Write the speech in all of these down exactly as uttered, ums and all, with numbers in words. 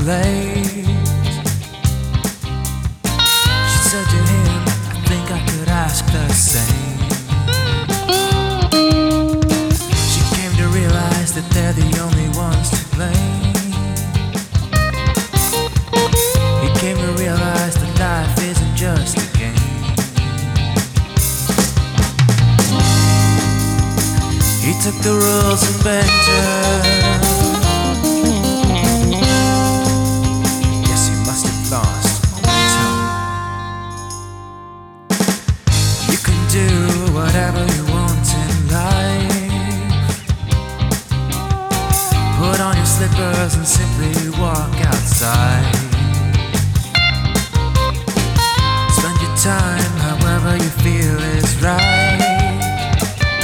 late. She said to him, I think I could ask the same. She came to realize that they're the only ones to blame. He came to realize that life isn't just a game. He took the rules and bent them. Do whatever you want in life. Put on your slippers and simply walk outside. Spend your time however you feel is right,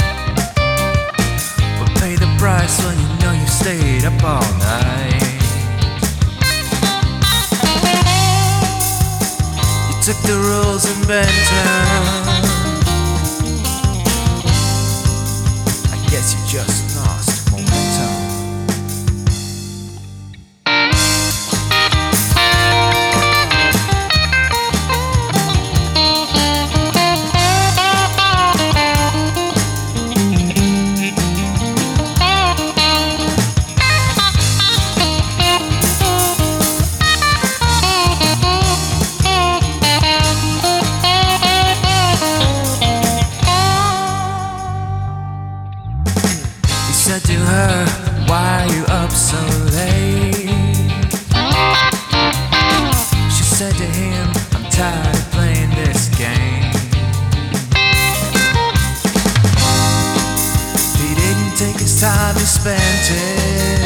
but pay the price when you know you stayed up all night. You took the rules and bent them. Guess you just lost momentum. Said to her, why are you up so late? She said to him, I'm tired of playing this game. He didn't take his time, he spent it.